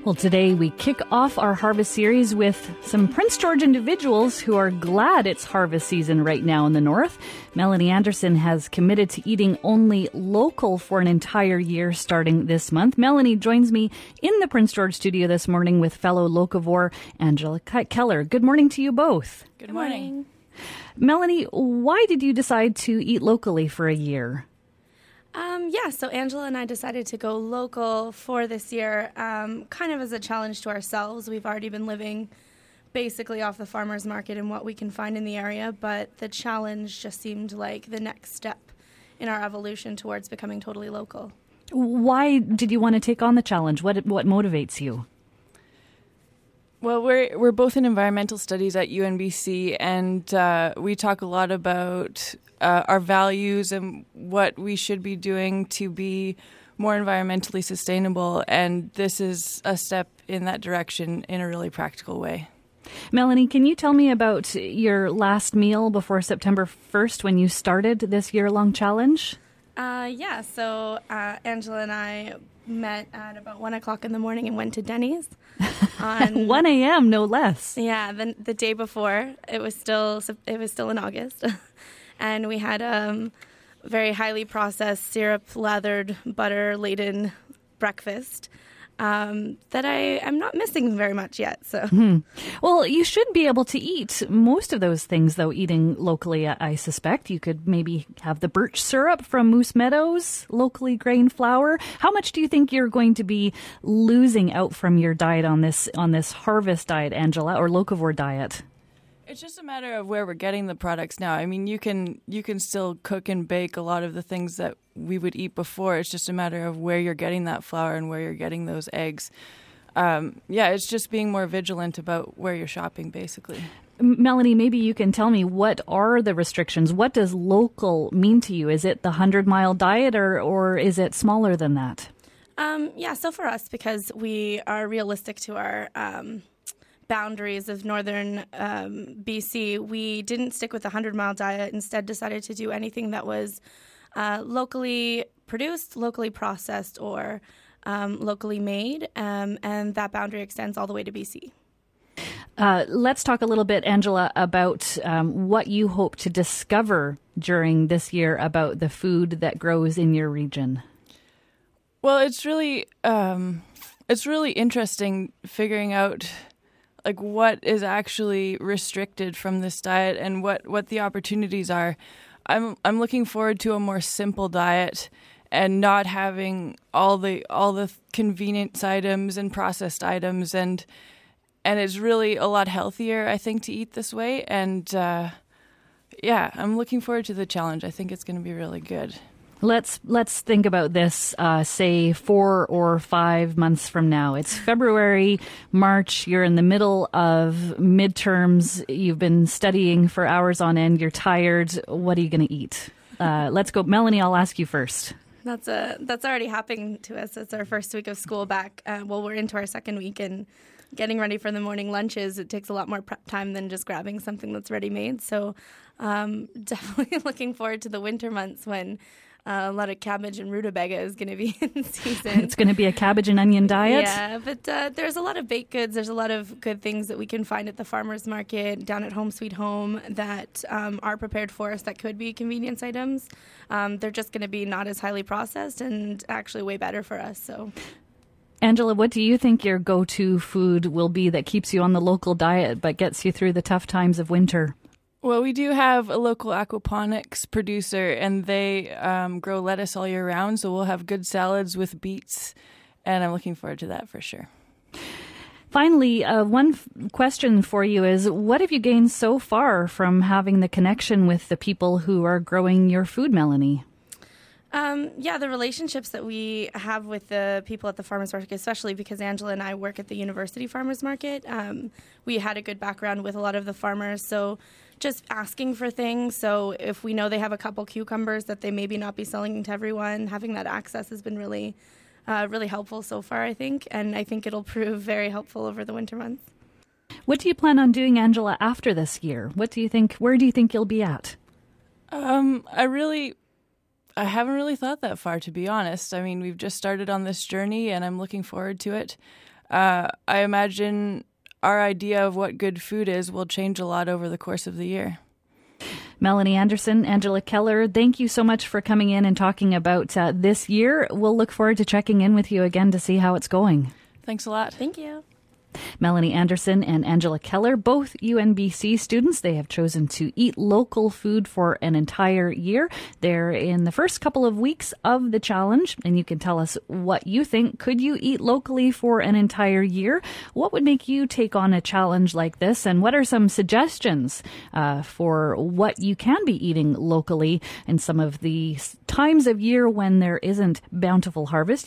Well, today we kick off our harvest series with some Prince George individuals who are glad it's harvest season right now in the north. Melanie Anderson has committed to eating only local for an entire year starting this month. Melanie joins me in the Prince George studio this morning with fellow locavore Angela Keller. Good morning to you both. Good morning. Melanie, why did you decide to eat locally for a year? So Angela and I decided to go local for this year, kind of as a challenge to ourselves. We've already been living basically off the farmer's market and what we can find in the area, but the challenge just seemed like the next step in our evolution towards becoming totally local. Why did you want to take on the challenge? What motivates you? Well, we're both in environmental studies at UNBC, and we talk a lot about our values and what we should be doing to be more environmentally sustainable. And this is a step in that direction in a really practical way. Melanie, can you tell me about your last meal before September 1st when you started this year-long challenge? So Angela and I met at about 1 o'clock in the morning and went to Denny's. On 1 a.m., no less. Yeah, the day before. It was still in August. And we had very highly processed, syrup-lathered, butter-laden breakfast that I'm not missing very much yet. So, Well, you should be able to eat most of those things, though, eating locally, I suspect. You could maybe have the birch syrup from Moose Meadows, locally grained flour. How much do you think you're going to be losing out from your diet on this harvest diet, Angela, or locavore diet? It's just a matter of where we're getting the products now. I mean, you can still cook and bake a lot of the things that we would eat before. It's just a matter of where you're getting that flour and where you're getting those eggs. It's just being more vigilant about where you're shopping, basically. Melanie, maybe you can tell me, what are the restrictions? What does local mean to you? Is it the 100-mile diet or is it smaller than that? So for us, because we are realistic to our boundaries of northern BC, we didn't stick with the 100-mile diet. Instead, decided to do anything that was locally produced, locally processed, or locally made, and that boundary extends all the way to BC. Let's talk a little bit, Angela, about what you hope to discover during this year about the food that grows in your region. Well, it's really interesting figuring out like what is actually restricted from this diet and what the opportunities are. I'm looking forward to a more simple diet and not having all the convenience items and processed items, and it's really a lot healthier, I think, to eat this way. And I'm looking forward to the challenge. I think it's going to be really good. Let's think about this, say 4 or 5 months from now. It's February, March. You're in the middle of midterms. You've been studying for hours on end. You're tired. What are you going to eat? Let's go. Melanie, I'll ask you first. That's already happening to us. It's our first week of school back. We're into our second week, and getting ready for the morning lunches, it takes a lot more prep time than just grabbing something that's ready-made. So definitely looking forward to the winter months when a lot of cabbage and rutabaga is going to be in season. It's going to be a cabbage and onion diet? Yeah, but there's a lot of baked goods. There's a lot of good things that we can find at the farmer's market, down at Home Sweet Home, that are prepared for us that could be convenience items. They're just going to be not as highly processed and actually way better for us. So, Angela, what do you think your go-to food will be that keeps you on the local diet but gets you through the tough times of winter? Well, we do have a local aquaponics producer, and they grow lettuce all year round, so we'll have good salads with beets, and I'm looking forward to that for sure. Finally, one question for you is, what have you gained so far from having the connection with the people who are growing your food, Melanie? The relationships that we have with the people at the farmers market, especially because Angela and I work at the university farmers market, we had a good background with a lot of the farmers, so just asking for things. So if we know they have a couple cucumbers that they maybe not be selling to everyone, having that access has been really helpful so far, I think, and I think it'll prove very helpful over the winter months. What do you plan on doing, Angela, after this year? Where do you think you'll be at? I haven't really thought that far, to be honest. I mean, we've just started on this journey, and I'm looking forward to it. I imagine our idea of what good food is will change a lot over the course of the year. Melanie Anderson, Angela Keller, thank you so much for coming in and talking about this year. We'll look forward to checking in with you again to see how it's going. Thanks a lot. Thank you. Melanie Anderson and Angela Keller, both UNBC students. They have chosen to eat local food for an entire year. They're in the first couple of weeks of the challenge, and you can tell us what you think. Could you eat locally for an entire year? What would make you take on a challenge like this? And what are some suggestions for what you can be eating locally in some of the times of year when there isn't bountiful harvest?